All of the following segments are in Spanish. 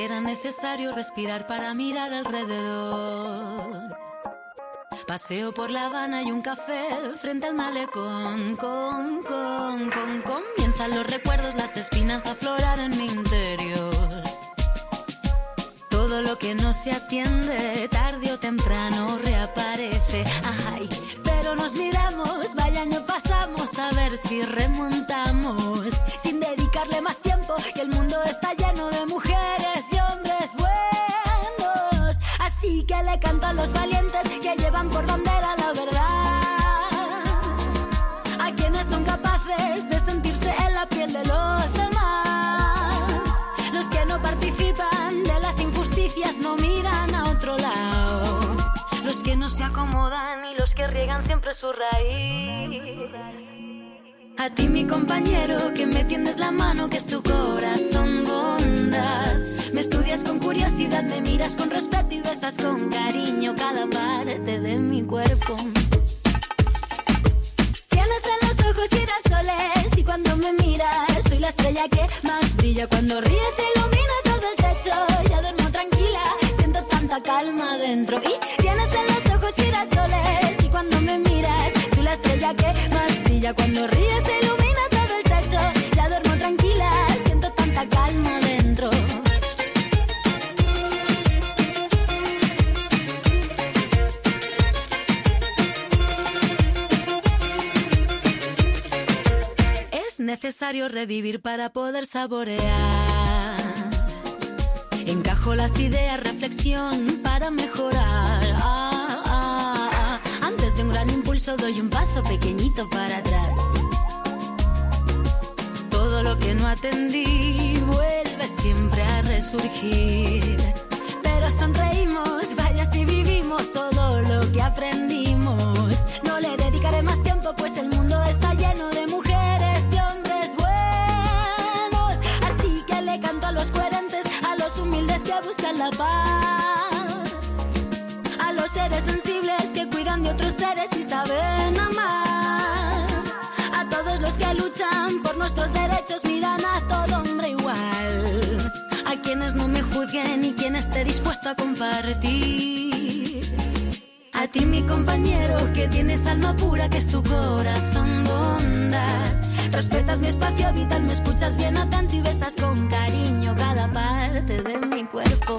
Era necesario respirar para mirar alrededor. Paseo por La Habana y un café frente al malecón. Comienzan los recuerdos, las espinas a aflorar en mi interior. Todo lo que no se atiende, tarde o temprano reaparece. Ay, pero nos miramos, vaya año pasamos, a ver si remontamos. Sin dedicarle más tiempo, y el mundo está lleno de mujeres y hombres buenos. Así que le canto a los valientes que llevan por bandera la verdad. A quienes son capaces de sentirse en la piel de los demás. Los que no participan de las injusticias, no miran a otro lado. Los que no se acomodan y los que riegan siempre su raíz. A ti, mi compañero, que me tiendes la mano, que es tu corazón bondad. Me estudias con curiosidad, me miras con respeto y besas con cariño cada parte de mi cuerpo. Tienes en los ojos girasoles y cuando me miras soy la estrella que más brilla. Cuando ríes se ilumina todo el techo, ya duermo tranquila, siento tanta calma dentro. Y tienes en los ojos girasoles y cuando me miras soy la estrella que más brilla. Cuando ríes se ilumina todo el techo, ya duermo tranquila, siento tanta calma dentro. Es necesario revivir para poder saborear. Encajo las ideas, reflexión para mejorar. Antes de un gran impulso doy un paso pequeñito para atrás. Todo lo que no atendí vuelve siempre a resurgir. Pero sonreímos, vaya si vivimos todo lo que aprendimos. No le dedicaré más tiempo, pues el mundo está lleno de mujeres y hombres buenos. Así que le canto a los coherentes, a los humildes que buscan la paz, a los seres sensibles que cuidan de otros seres y saben amar, a todos los que luchan por nuestros derechos, miran a todo hombre igual, a quienes no me juzguen y quien esté dispuesto a compartir. A ti, mi compañero, que tienes alma pura, que es tu corazón bondad. Respetas mi espacio vital, me escuchas bien atento y besas con cariño cada parte de mi cuerpo.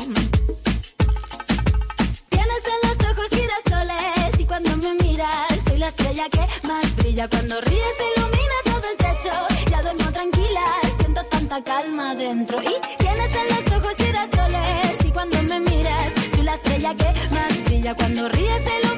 Tienes en los ojos girasoles y cuando me miras soy la estrella que más brilla. Cuando ríes se ilumina todo el techo, ya duermo tranquila, siento tanta calma dentro. Y tienes en los ojos girasoles y cuando me miras soy la estrella que más brilla. Cuando ríes se ilumina